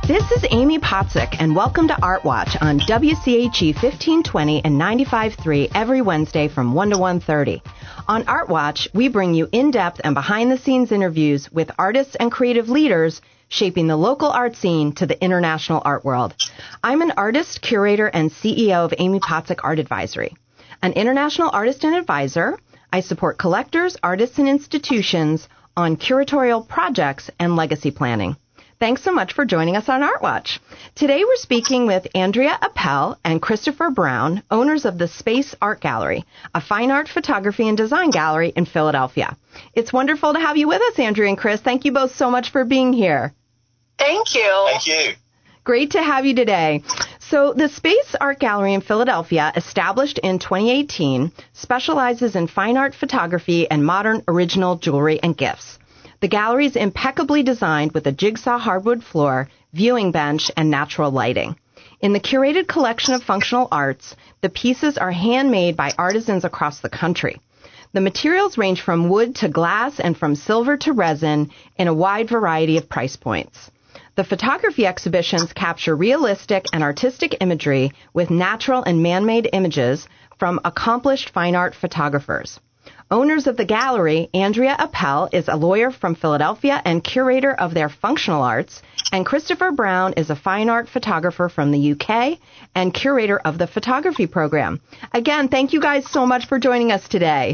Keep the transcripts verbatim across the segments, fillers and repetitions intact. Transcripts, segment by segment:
This is Amy Potzik, and welcome to Art Watch on W C H E fifteen twenty and ninety-five point three every Wednesday from one to one thirty. On Art Watch, we bring you in-depth and behind-the-scenes interviews with artists and creative leaders shaping the local art scene to the international art world. I'm an artist, curator, and C E O of Amy Potzik Art Advisory. An international artist and advisor, I support collectors, artists, and institutions on curatorial projects and legacy planning. Thanks so much for joining us on Art Watch. Today we're speaking with Andrea Appel and Christopher Brown, owners of the Space Art Gallery, a fine art photography and design gallery in Philadelphia. It's wonderful to have you with us, Andrea and Chris. Thank you both so much for being here. Thank you. Thank you. Great to have you today. So the Space Art Gallery in Philadelphia, established in twenty eighteen, specializes in fine art photography and modern original jewelry and gifts. The gallery is impeccably designed with a jigsaw hardwood floor, viewing bench, and natural lighting. In the curated collection of functional arts, the pieces are handmade by artisans across the country. The materials range from wood to glass and from silver to resin in a wide variety of price points. The photography exhibitions capture realistic and artistic imagery with natural and man-made images from accomplished fine art photographers. Owners of the gallery, Andrea Appel is a lawyer from Philadelphia and curator of their functional arts, and Christopher Brown is a fine art photographer from the U K and curator of the photography program. Again, thank you guys so much for joining us today.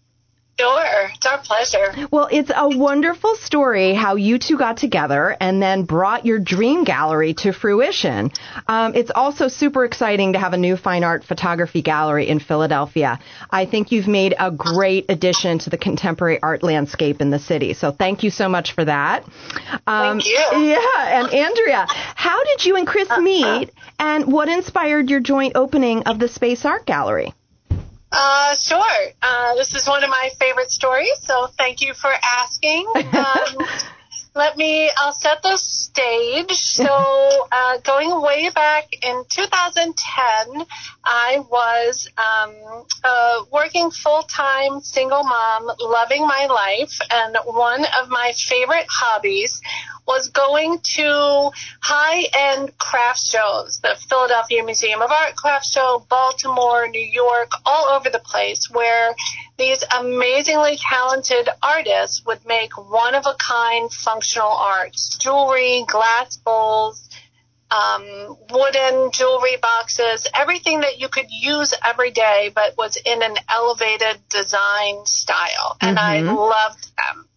Sure, it's our pleasure. Well, it's a wonderful story how you two got together and then brought your dream gallery to fruition. Um, it's also super exciting to have a new fine art photography gallery in Philadelphia. I think you've made a great addition to the contemporary art landscape in the city. So thank you so much for that. Um, thank you. Yeah, and Andrea, how did you and Chris meet, and what inspired your joint opening of the Space Art Gallery? Uh, sure. Uh, this is one of my favorite stories, so thank you for asking. Um, let me, I'll set the stage. So, uh, going way back in two thousand ten, I was, um, uh, working full-time single mom, loving my life, and one of my favorite hobbies was going to high-end craft shows, the Philadelphia Museum of Art craft show, Baltimore, New York, all over the place, where these amazingly talented artists would make one-of-a-kind functional arts, jewelry, glass bowls, um, wooden jewelry boxes, everything that you could use every day but was in an elevated design style. And mm-hmm. I loved them.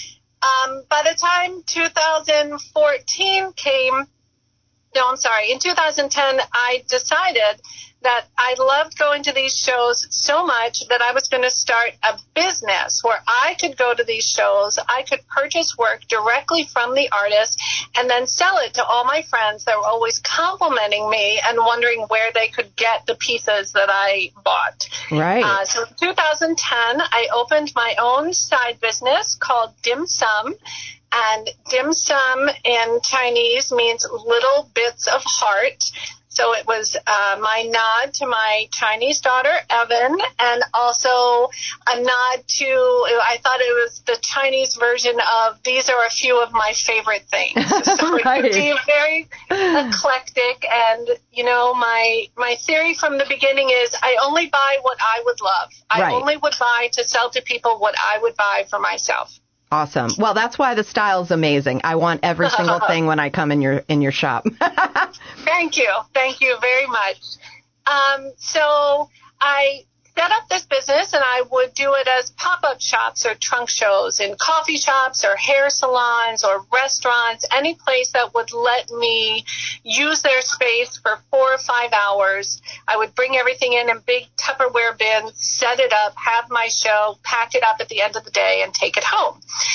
Um, by the time two thousand fourteen came, no, I'm sorry, in two thousand ten, I decided that I loved going to these shows so much that I was going to start a business where I could go to these shows, I could purchase work directly from the artist, and then sell it to all my friends that were always complimenting me and wondering where they could get the pieces that I bought. Right. Uh, so in two thousand ten, I opened my own side business called Dim Sum. And dim sum in Chinese means little bits of heart. So it was uh, my nod to my Chinese daughter, Evan, and also a nod to, I thought it was the Chinese version of, these are a few of my favorite things. So right. It could be very eclectic. And, you know, my my theory from the beginning is I only buy what I would love. I right. only would buy to sell to people what I would buy for myself. Awesome. Well, that's why the style is amazing. I want every single thing when I come in your in your shop. Thank you. Thank you very much. Um, so I set up this business, and I would do it as pop-up shops or trunk shows in coffee shops or hair salons or restaurants, any place that would let me use their space for four or five hours. I would bring everything in in big Tupperware bins, set it up, have my show, pack it up at the end of the day, and take it home.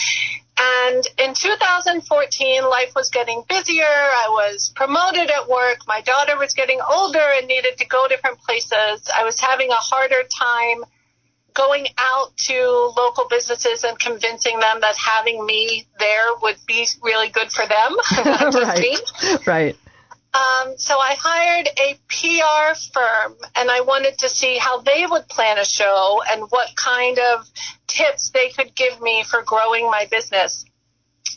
And in two thousand fourteen, life was getting busier. I was promoted at work. My daughter was getting older and needed to go different places. I was having a harder time going out to local businesses and convincing them that having me there would be really good for them. Right. Right. Um, so I hired a P R firm, and I wanted to see how they would plan a show and what kind of tips they could give me for growing my business.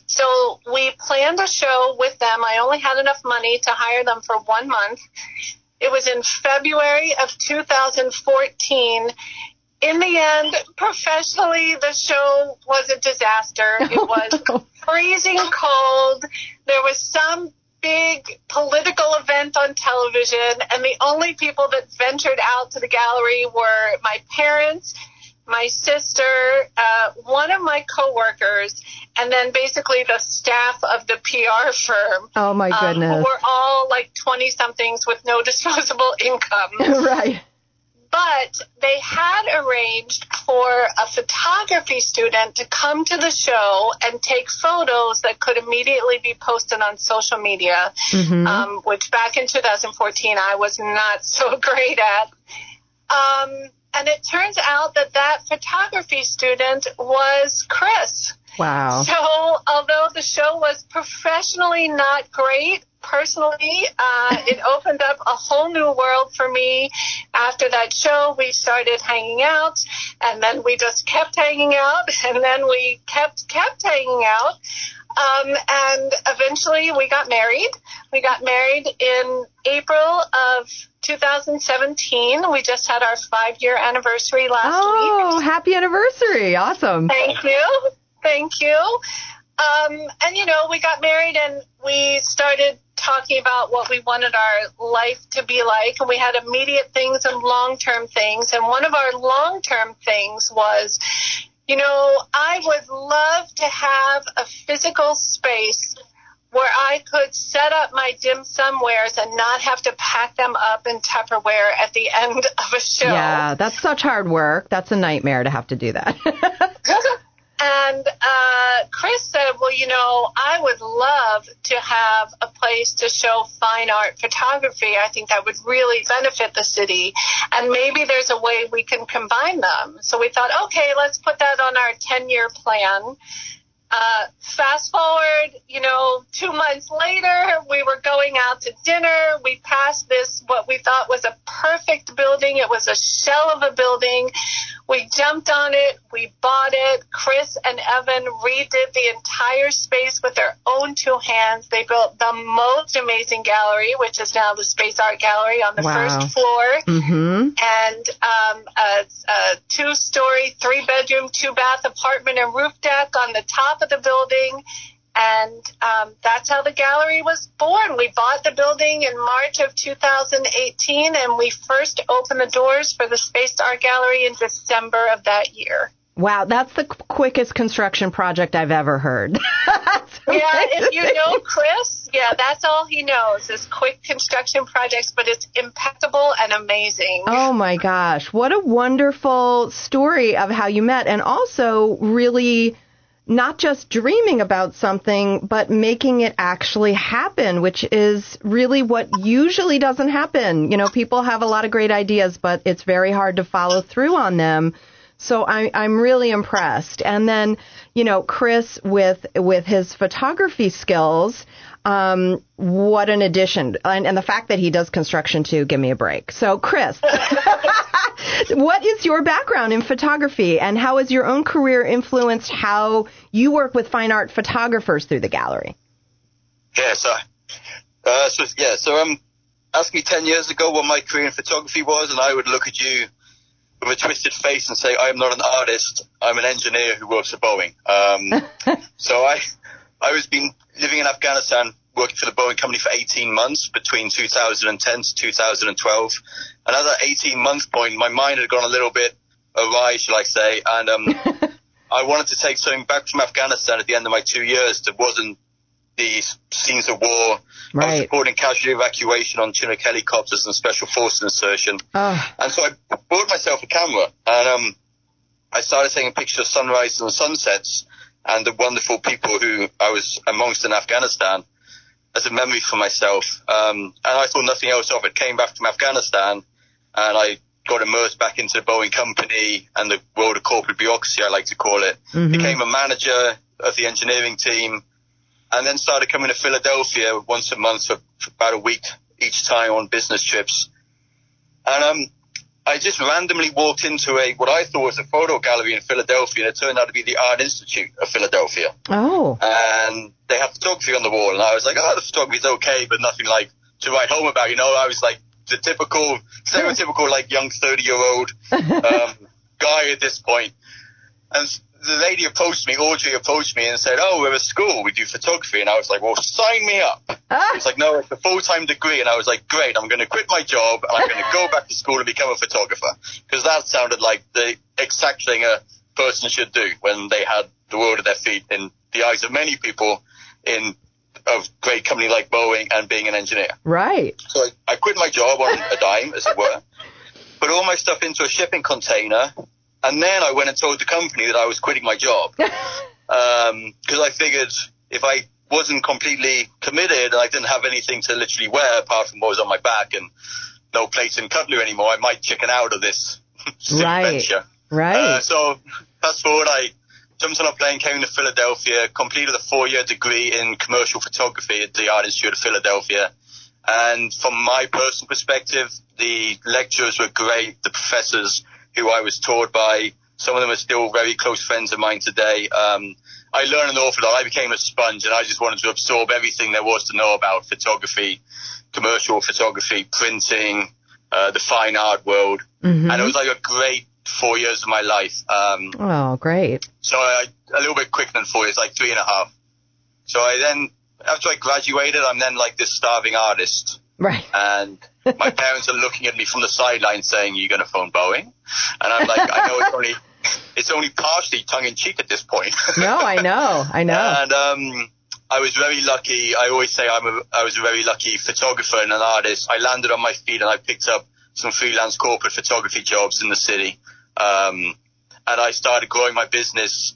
So we planned a show with them. I only had enough money to hire them for one month. It was in February of two thousand fourteen. In the end, professionally, the show was a disaster. It was freezing cold. There was some big political event on television, and the only people that ventured out to the gallery were my parents, my sister, uh, one of my coworkers, and then basically the staff of the P R firm. Oh, my goodness. Um, who were all like twenty-somethings with no disposable income. Right. But they had arranged for a photography student to come to the show and take photos that could immediately be posted on social media, mm-hmm. um, which back in two thousand fourteen I was not so great at. Um, and it turns out that that photography student was Chris. Wow. So although the show was professionally not great, personally, uh, it opened up a whole new world for me. After that show, we started hanging out, and then we just kept hanging out, and then we kept, kept hanging out. Um, and eventually we got married. We got married in April of two thousand seventeen. We just had our five-year anniversary last oh, week. Oh, happy anniversary. Awesome. Thank you. Thank you. Um, and, you know, we got married and we started talking about what we wanted our life to be like. And we had immediate things and long-term things. And one of our long-term things was, you know, I would love to have a physical space where I could set up my dim sum wares and not have to pack them up in Tupperware at the end of a show. Yeah, that's such hard work. That's a nightmare to have to do that. And uh, Chris said, well, you know, I would love to have a place to show fine art photography. I think that would really benefit the city. And maybe there's a way we can combine them. So we thought, okay, let's put that on our ten-year plan. Uh, fast forward, you know, two months later, we were going out to dinner. We passed this, what we thought was a perfect building. It was a shell of a building. We jumped on it. We bought it. Chris and Evan redid the entire space with their own two hands. They built the most amazing gallery, which is now the Space Art Gallery on the wow. first floor. Mm-hmm. And um, a, a two-story, three-bedroom, two-bath apartment and roof deck on the top of the building. And um, that's how the gallery was born. We bought the building in March of two thousand eighteen, and we first opened the doors for the Space Art Gallery in December of that year. Wow, that's the quickest construction project I've ever heard. Yeah, if you know Chris, yeah, that's all he knows is quick construction projects, but it's impeccable and amazing. Oh, my gosh. What a wonderful story of how you met, and also really not just dreaming about something, but making it actually happen, which is really what usually doesn't happen. You know, people have a lot of great ideas, but it's very hard to follow through on them. So I, I'm really impressed. And then, you know, Chris with with his photography skills, um, what an addition. And, and the fact that he does construction too, give me a break. So, Chris, what is your background in photography, and how has your own career influenced how you work with fine art photographers through the gallery? Yeah, so, uh, so yeah, so um, ask me ten years ago what my career in photography was, and I would look at you with a twisted face and say, I'm not an artist, I'm an engineer who works at Boeing. Um, so I, I was been living in Afghanistan, working for the Boeing company for eighteen months between two thousand ten to two thousand twelve. And at that eighteen month point, my mind had gone a little bit awry, shall I say, and um, I wanted to take something back from Afghanistan at the end of my two years that wasn't the scenes of war. Right. I was supporting casualty evacuation on Chinook helicopters and special forces insertion. Oh. And so I bought myself a camera, and um, I started taking pictures of sunrises and sunsets and the wonderful people who I was amongst in Afghanistan as a memory for myself. Um, and I thought nothing else of it. Came back from Afghanistan, and I got immersed back into the Boeing company and the world of corporate bureaucracy, I like to call it. Mm-hmm. Became a manager of the engineering team, and then started coming to Philadelphia once a month for, for about a week each time on business trips. And um, I just randomly walked into a what I thought was a photo gallery in Philadelphia, and it turned out to be the Art Institute of Philadelphia. Oh. And they have photography on the wall, and I was like, oh, the photography's okay, but nothing like to write home about. You know, I was like the typical, stereotypical, like young thirty-year-old um, guy at this point. And the lady approached me, Audrey approached me and said, oh, we're a school, we do photography. And I was like, well, sign me up. Ah. It's like, no, it's a full-time degree. And I was like, great, I'm going to quit my job and I'm going to go back to school and become a photographer. Because that sounded like the exact thing a person should do when they had the world at their feet in the eyes of many people in a great company like Boeing and being an engineer. Right. So I, I quit my job on a dime, as it were, put all my stuff into a shipping container. And then I went and told the company that I was quitting my job because um, I figured if I wasn't completely committed and I didn't have anything to literally wear apart from what was on my back and no plates and cutlery anymore, I might chicken out of this right. venture. Right. Uh, so fast forward, I jumped on a plane, came to Philadelphia, completed a four-year degree in commercial photography at the Art Institute of Philadelphia. And from my personal perspective, the lecturers were great, the professors who I was taught by. Some of them are still very close friends of mine today. Um, I learned an awful lot. I became a sponge and I just wanted to absorb everything there was to know about photography, commercial photography, printing, uh, the fine art world. Mm-hmm. And it was like a great four years of my life. Um, oh, great. So I, a little bit quicker than four years, like three and a half. So I then, after I graduated, I'm then like this starving artist. Right. And my parents are looking at me from the sidelines saying, you're going to phone Boeing? And I'm like, I know it's only it's only partially tongue-in-cheek at this point. No, I know. I know. And um, I was very lucky. I always say I'm a, I was a very lucky photographer and an artist. I landed on my feet and I picked up some freelance corporate photography jobs in the city. Um, and I started growing my business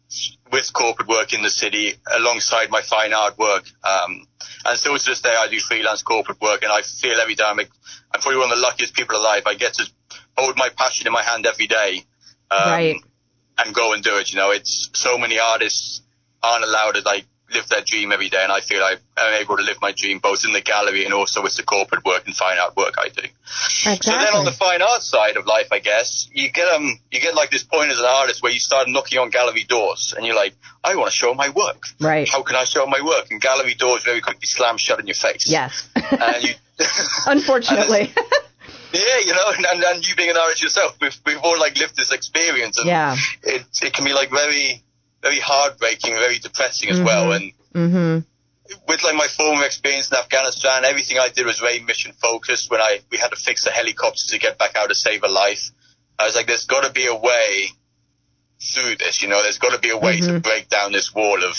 with corporate work in the city alongside my fine art work. Um, and still to this day, I do freelance corporate work, and I feel every day I'm, like, I'm probably one of the luckiest people alive. I get to hold my passion in my hand every day um, right. and go and do it. You know, it's so many artists aren't allowed to like live their dream every day, and I feel like I'm able to live my dream both in the gallery and also with the corporate work and fine art work I do. Exactly. So then on the fine art side of life, I guess, you get um you get like this point as an artist where you start knocking on gallery doors and you're like, I want to show my work. Right. How can I show my work? And gallery doors very quickly slam shut in your face. Yes. And you, Unfortunately. and yeah, you know, and, and, and you being an artist yourself, we've, we've all like lived this experience, and yeah. it it can be like very, very heartbreaking, very depressing as mm-hmm. well. And mm-hmm. with like my former experience in Afghanistan, everything I did was very mission focused. When I we had to fix the helicopters to get back out to save a life, I was like, there's got to be a way through this. You know, there's got to be a way mm-hmm. to break down this wall of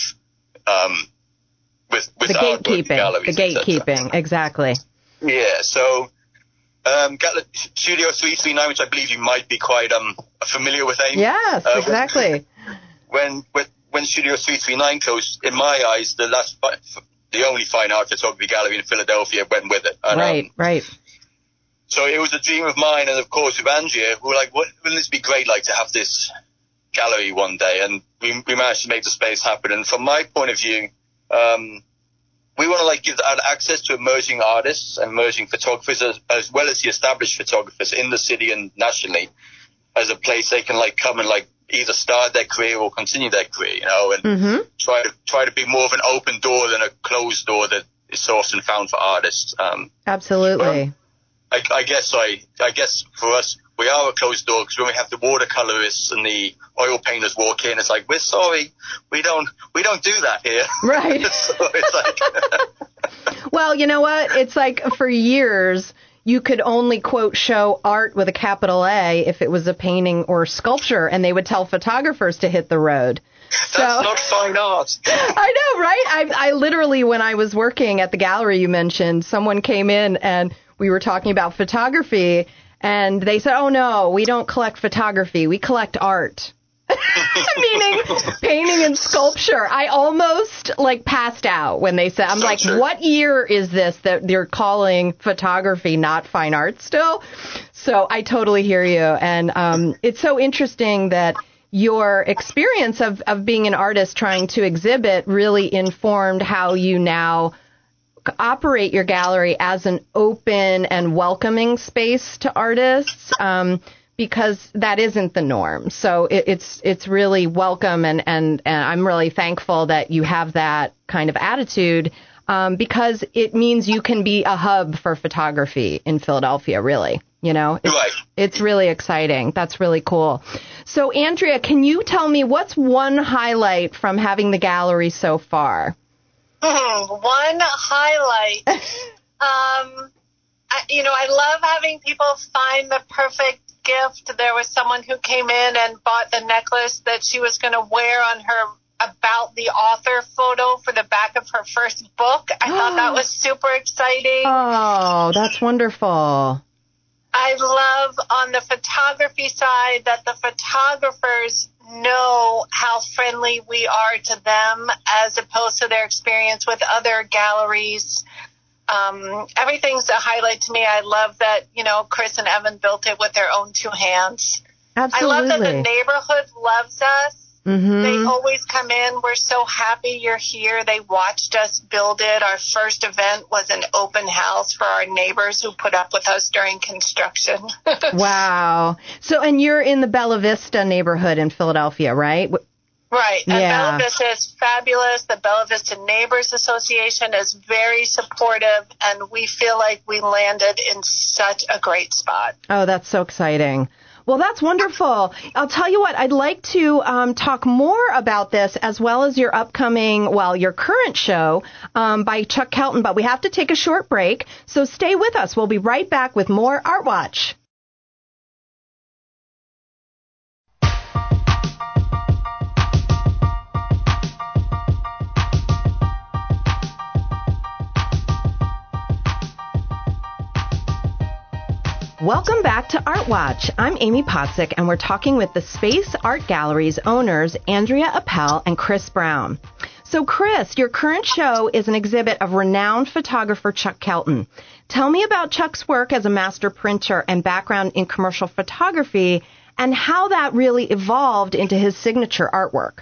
um with with the gatekeeping, galleries, the gatekeeping, exactly. Yeah, so. Um, Studio three three nine, which I believe you might be quite um familiar with, Amy. Yes, uh, exactly. When, when when Studio three three nine closed, in my eyes, the last the only fine art photography gallery in Philadelphia went with it. And, right, um, right. So it was a dream of mine, and of course with Andrea, we were like, "What wouldn't this be great, like to have this gallery one day?" And we we managed to make the space happen. And from my point of view, um. we want to like give out access to emerging artists and emerging photographers as, as well as the established photographers in the city and nationally as a place they can like come and like either start their career or continue their career, you know, and mm-hmm. try to try to be more of an open door than a closed door that is so often found for artists. Um, Absolutely. I, I guess I I guess for us we are a closed door because when we have the watercolorists and the oil painters walk in, it's like, we're sorry, we don't we don't do that here. Right. So it's like. Well, you know what? It's like for years you could only, quote, show art with a capital A if it was a painting or sculpture, and they would tell photographers to hit the road. That's so, not fine art. I know, right? I, I literally, when I was working at the gallery you mentioned, someone came in and we were talking about photography, and they said, oh, no, we don't collect photography. We collect art. Meaning painting and sculpture. I almost like passed out when they said, I'm so like, true. What year is this that they're calling photography not fine art still? So I totally hear you. And um, it's so interesting that your experience of, of being an artist trying to exhibit really informed how you now operate your gallery as an open and welcoming space to artists, um, because that isn't the norm. So it, it's it's really welcome, and, and, and I'm really thankful that you have that kind of attitude, um, because it means you can be a hub for photography in Philadelphia, really. You know, it's, right. It's really exciting. That's really cool. So, Andrea, can you tell me what's one highlight from having the gallery so far? Hmm, one highlight. um, I, you know, I love having people find the perfect gift. There was someone who came in and bought the necklace that she was going to wear on her about the author photo for the back of her first book. I thought that was super exciting. Oh, that's wonderful. I love on the photography side that the photographers know how friendly we are to them as opposed to their experience with other galleries. Um, everything's a highlight to me. I love that, you know, Chris and Evan built it with their own two hands. Absolutely. I love that the neighborhood loves us. Mm-hmm. They always come in. We're so happy you're here. They watched us build it. Our first event was an open house for our neighbors who put up with us during construction. Wow. So, and you're in the Bella Vista neighborhood in Philadelphia, right? Right. And yeah. Bella Vista is fabulous. The Bella Vista Neighbors Association is very supportive, and we feel like we landed in such a great spot. Oh, that's so exciting. Well, that's wonderful. I'll tell you what, I'd like to um, talk more about this as well as your upcoming, well, your current show um, by Chuck Kelton, but we have to take a short break. So stay with us. We'll be right back with more Art Watch. Welcome back to Art Watch. I'm Amy Pottsick, and we're talking with the Space Art Gallery's owners, Andrea Appel and Chris Brown. So, Chris, your current show is an exhibit of renowned photographer Chuck Kelton. Tell me about Chuck's work as a master printer and background in commercial photography, and how that really evolved into his signature artwork.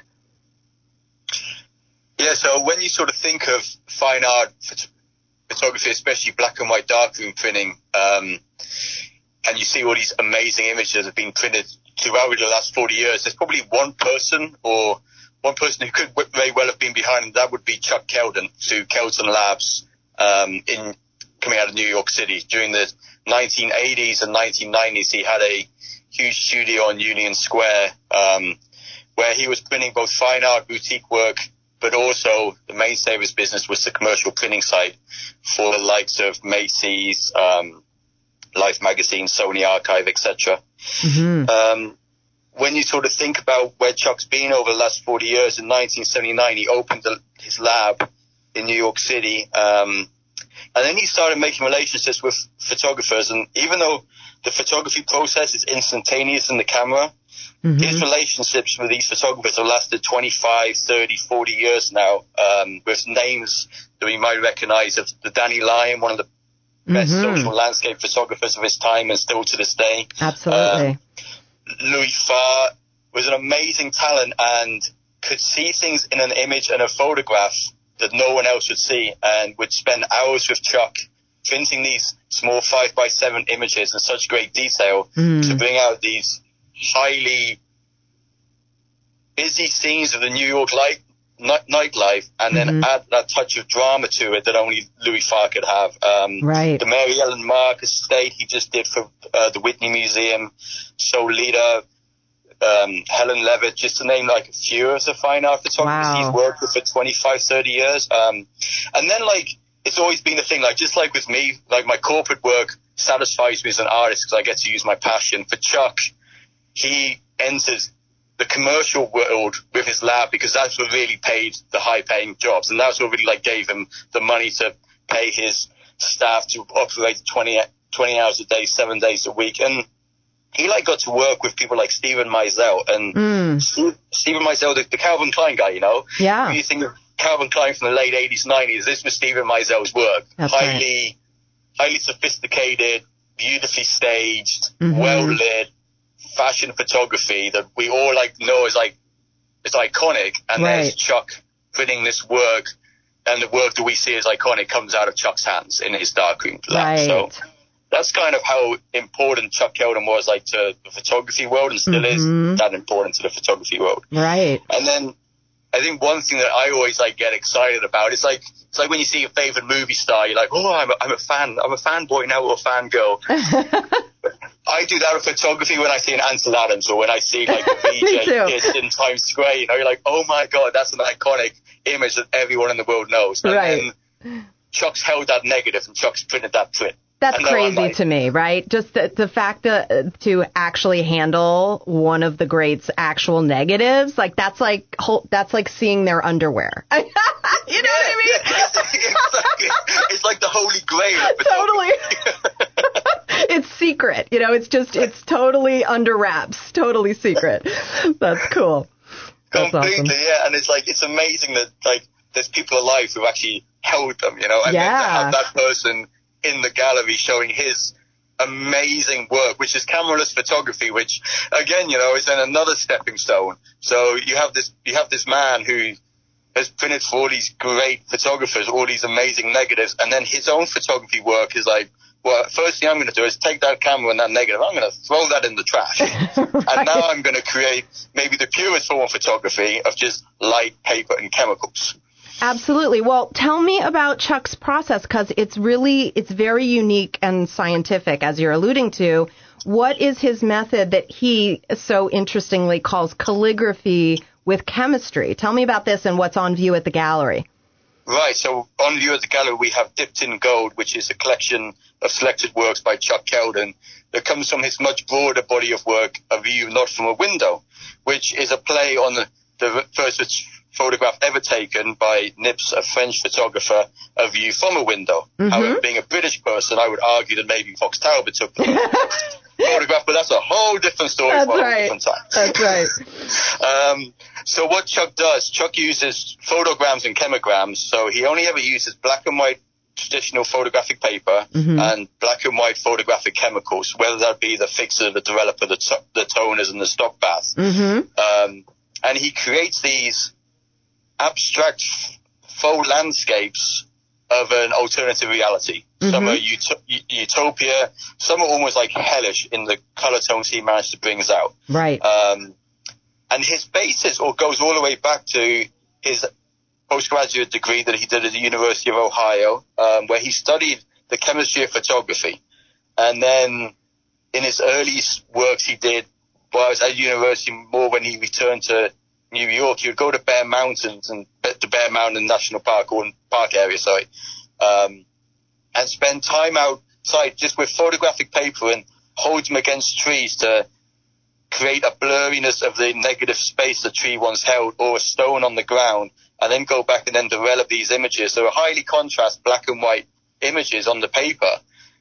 Yeah, so when you sort of think of fine art phot- photography, especially black and white darkroom printing, um, and you see all these amazing images that have been printed throughout the last forty years, there's probably one person or one person who could very well have been behind, and that would be Chuck Kelton, through Kelton Labs, um, in coming out of New York City. During the nineteen eighties and nineteen nineties, he had a huge studio on Union Square, um, where he was printing both fine art boutique work, but also the mainstay of his business was the commercial printing side for the likes of Macy's, um, Life Magazine, Sony Archive, et cetera. Mm-hmm. Um, when you sort of think about where Chuck's been over the last forty years, in nineteen seventy-nine, he opened the, his lab in New York City. Um, and then he started making relationships with photographers. And even though the photography process is instantaneous in the camera, mm-hmm. his relationships with these photographers have lasted twenty-five, thirty, forty years now, um, with names that we might recognize of the Danny Lyon, one of the best mm-hmm. social landscape photographers of his time and still to this day. Absolutely. Um, Louis Farr was an amazing talent and could see things in an image and a photograph that no one else would see, and would spend hours with Chuck printing these small five by seven images in such great detail mm. to bring out these highly busy scenes of the New York light, night, nightlife, and then mm-hmm. add that touch of drama to it that only Louis Farr could have. Um, right. The Mary Ellen Mark estate he just did for uh, the Whitney Museum, Solita, um, Helen Levitt, just to name like a few of the fine art photographers wow. he's worked with for twenty-five, thirty years. Um, and then like, it's always been the thing, like just like with me, like my corporate work satisfies me as an artist because I get to use my passion. For Chuck, he enters the commercial world with his lab because that's what really paid the high paying jobs. And that's what really like gave him the money to pay his staff to operate twenty, twenty hours a day, seven days a week. And he like got to work with people like Stephen Meisel and mm. Steve, Stephen Meisel, the, the Calvin Klein guy, you know? Yeah. When you think of Calvin Klein from the late eighties, nineties, this was Stephen Meisel's work. That's highly, right. highly sophisticated, beautifully staged, mm-hmm. well lit, fashion photography that we all like know is like, it's iconic. And right. there's Chuck printing this work and the work that we see as iconic comes out of Chuck's hands in his darkroom lab. Right. So that's kind of how important Chuck Keldon was, like, to the photography world, and still mm-hmm. is that important to the photography world. Right. And then I think one thing that I always like get excited about is like, it's like when you see your favorite movie star, you're like, oh, I'm a, I'm a fan, I'm a fanboy now or a fangirl. I do that with photography when I see an Ansel Adams or when I see like a V J kiss in Times Square. You know, you're like, oh my God, that's an iconic image that everyone in the world knows. And right. then Chuck's held that negative and Chuck's printed that print. That's crazy like, to me, right? Just the, the fact that to actually handle one of the greats' actual negatives, like that's like that's like seeing their underwear. You know yeah, what I mean? Yeah, it's, like, it's like the holy grail. Totally. It's secret, you know. It's just it's totally under wraps, totally secret. That's cool. That's Completely, awesome. Yeah. And it's like it's amazing that like there's people alive who actually held them, you know, and yeah. then to have that person in the gallery showing his amazing work, which is cameraless photography, which again, you know, is then another stepping stone. So you have this, you have this man who has printed for all these great photographers, all these amazing negatives, and then his own photography work is like, well, first thing I'm going to do is take that camera and that negative, I'm going to throw that in the trash. Right. And now I'm going to create maybe the purest form of photography of just light, paper, and chemicals. Absolutely. Well, tell me about Chuck's process, because it's really, it's very unique and scientific, as you're alluding to. What is his method that he so interestingly calls calligraphy with chemistry? Tell me about this and what's on view at the gallery. Right. So on view at the gallery, we have Dipped in Gold, which is a collection of selected works by Chuck Keldon that comes from his much broader body of work, A View Not From a Window, which is a play on the, the first photograph ever taken by Nips, a French photographer, A View From a Window. Mm-hmm. However, being a British person, I would argue that maybe Fox Talbot took the photograph, but that's a whole different story that's for a right. whole different time. That's right. um, so what Chuck does, Chuck uses photograms and chemograms, so he only ever uses black and white traditional photographic paper mm-hmm. and black and white photographic chemicals, whether that be the fixer, the developer, the, t- the toners, and the stock bath. Mm-hmm. Um, and he creates these abstract faux landscapes of an alternative reality. Mm-hmm. Some are ut- utopia, some are almost like hellish in the color tones he managed to bring us out. Right. Um, and his basis or goes all the way back to his postgraduate degree that he did at the University of Ohio, um, where he studied the chemistry of photography. And then in his early works he did while I was at university, more when he returned to New York, he would go to Bear Mountains and to Bear Mountain National Park or park area, sorry, um, and spend time outside just with photographic paper and hold them against trees to create a blurriness of the negative space the tree once held, or a stone on the ground, and then go back and then develop these images. So highly contrast black and white images on the paper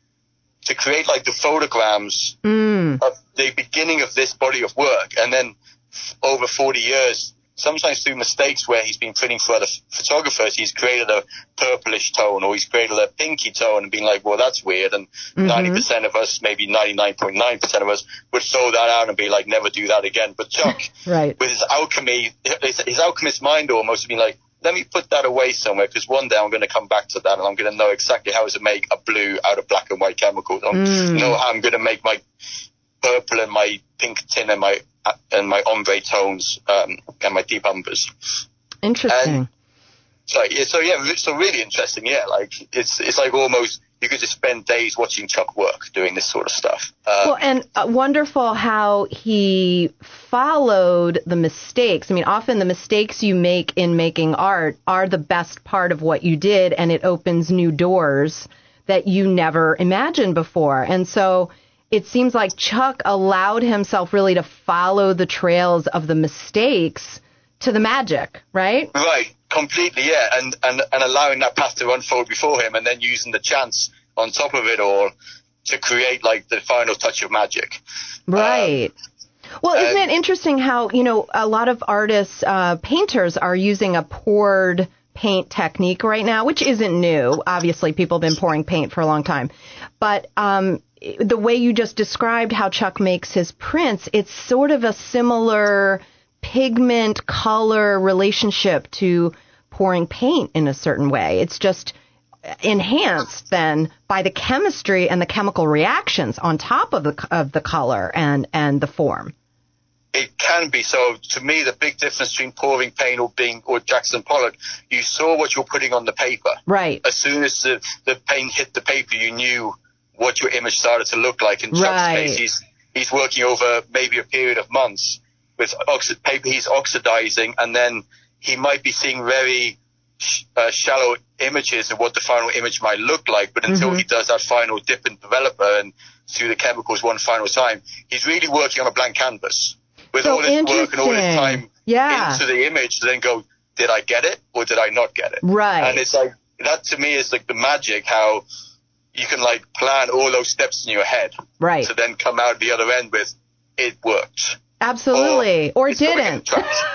to create like the photograms mm. of the beginning of this body of work. And then over forty years, sometimes through mistakes where he's been printing for other photographers, he's created a purplish tone or he's created a pinky tone and been like, well, that's weird. And mm-hmm. ninety percent of us, maybe ninety-nine point nine percent of us would throw that out and be like, never do that again. But Chuck, right. with his alchemy, his, his alchemist mind almost have been like, let me put that away somewhere, because one day I'm going to come back to that and I'm going to know exactly how to make a blue out of black and white chemicals. I mm. know how I'm going to make my purple and my pink tin and my and my ombre tones um, and my deep umbers. Interesting. And so yeah, so yeah, so really interesting. Yeah, like it's it's like almost you could just spend days watching Chuck work doing this sort of stuff. Um, well, and uh, wonderful how he followed the mistakes. I mean, often the mistakes you make in making art are the best part of what you did, and it opens new doors that you never imagined before. And so it seems like Chuck allowed himself really to follow the trails of the mistakes to the magic, right? Right, completely, yeah, and, and, and allowing that path to unfold before him and then using the chance on top of it all to create, like, the final touch of magic. Right. Um, well, isn't and, it interesting how, you know, a lot of artists, uh, painters are using a poured paint technique right now, which isn't new. Obviously, people have been pouring paint for a long time. But um, the way you just described how Chuck makes his prints, it's sort of a similar pigment color relationship to pouring paint in a certain way. It's just enhanced then by the chemistry and the chemical reactions on top of the of the color and, and the form. It can be. So to me, the big difference between pouring paint or being or Jackson Pollock, you saw what you were putting on the paper. Right. As soon as the, the paint hit the paper, you knew what your image started to look like. In Chuck's right. case, he's he's working over maybe a period of months with oxid paper. He's oxidizing, and then he might be seeing very sh- uh, shallow images of what the final image might look like. But until mm-hmm. he does that final dip in developer and through the chemicals one final time, he's really working on a blank canvas. With so all this work and all this time yeah. into the image to then go, did I get it or did I not get it? Right. And it's like, that to me is like the magic, how you can like plan all those steps in your head. Right. To then come out the other end with, it worked. Absolutely. Or, or it didn't.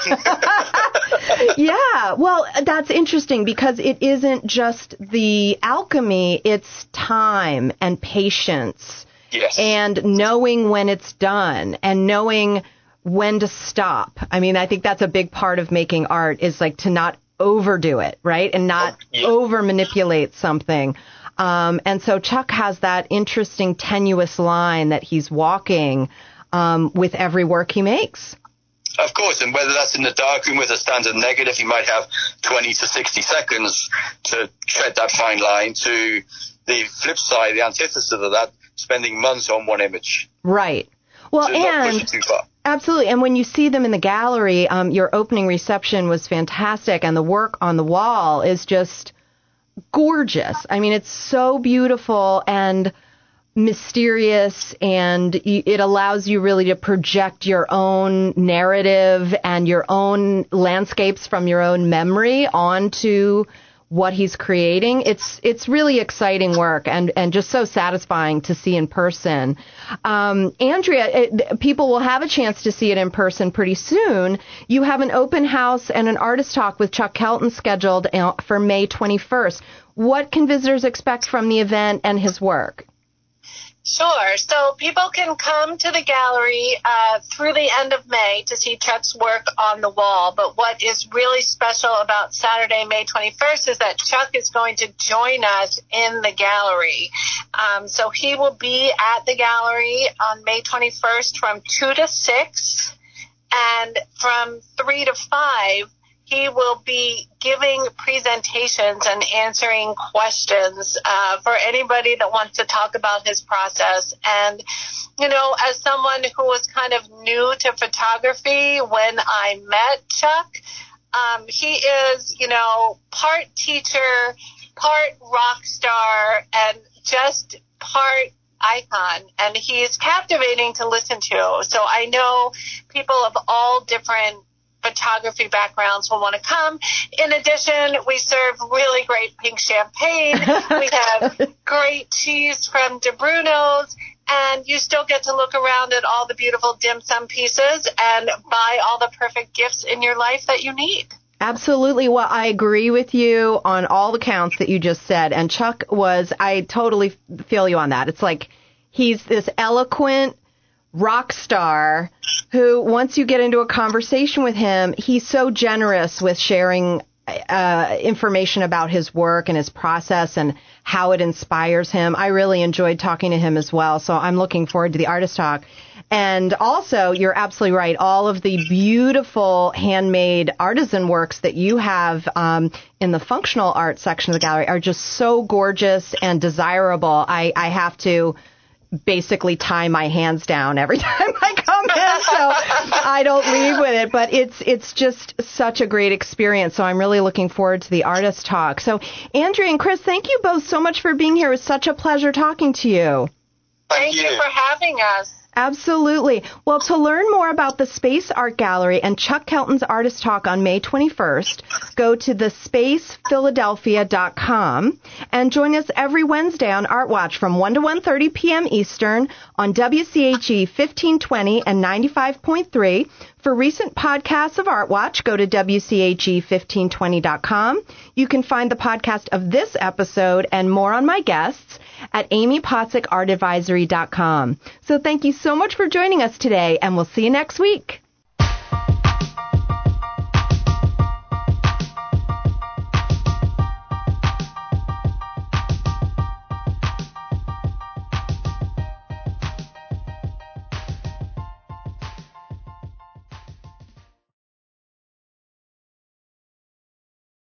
Yeah. Well, that's interesting because it isn't just the alchemy, it's time and patience. Yes. And knowing when it's done and knowing when to stop. I mean, I think that's a big part of making art is like to not overdo it, right? And not oh, yeah. over manipulate something. Um, and so Chuck has that interesting tenuous line that he's walking um, with every work he makes. Of course, and whether that's in the darkroom with a standard negative, he might have twenty to sixty seconds to tread that fine line, to the flip side, the antithesis of that, spending months on one image. Right. Well, so and absolutely. And when you see them in the gallery, um, your opening reception was fantastic, and the work on the wall is just gorgeous. I mean, it's so beautiful and mysterious, and it allows you really to project your own narrative and your own landscapes from your own memory onto what he's creating. It's it's really exciting work and, and just so satisfying to see in person. Um, Andrea, it, people will have a chance to see it in person pretty soon. You have an open house and an artist talk with Chuck Kelton scheduled for May twenty-first. What can visitors expect from the event and his work? Sure. So people can come to the gallery uh, through the end of May to see Chuck's work on the wall. But what is really special about Saturday, May twenty-first, is that Chuck is going to join us in the gallery. Um, so he will be at the gallery on May twenty-first from two to six, and from three to five, he will be giving presentations and answering questions uh, for anybody that wants to talk about his process. And, you know, as someone who was kind of new to photography when I met Chuck, um, he is, you know, part teacher, part rock star, and just part icon, and he's captivating to listen to. So I know people of all different photography backgrounds will want to come. In addition, we serve really great pink champagne. We have great cheese from De Bruno's, and you still get to look around at all the beautiful dim sum pieces and buy all the perfect gifts in your life that you need. Absolutely. Well, I agree with you on all the counts that you just said. And Chuck was, I totally feel you on that. It's like he's this eloquent rock star who, once you get into a conversation with him, he's so generous with sharing uh, information about his work and his process and how it inspires him. I really enjoyed talking to him as well. So I'm looking forward to the artist talk. And also, you're absolutely right. All of the beautiful handmade artisan works that you have um, in the functional art section of the gallery are just so gorgeous and desirable. I, I have to basically tie my hands down every time I come in, so I don't leave with it. But it's it's just such a great experience. So I'm really looking forward to the artist talk. So Andrea and Chris, thank you both so much for being here. It was such a pleasure talking to you. Thank you for having us. Absolutely. Well, to learn more about the Space Art Gallery and Chuck Kelton's Artist Talk on May twenty-first, go to the space philadelphia dot com and join us every Wednesday on Art Watch from one to one thirty p.m. Eastern on W C H E fifteen twenty and ninety-five point three. For recent podcasts of Art Watch, go to W C H E fifteen twenty dot com. You can find the podcast of this episode and more on my guests at amy potzik art advisory dot com. So thank you so much for joining us today, and we'll see you next week.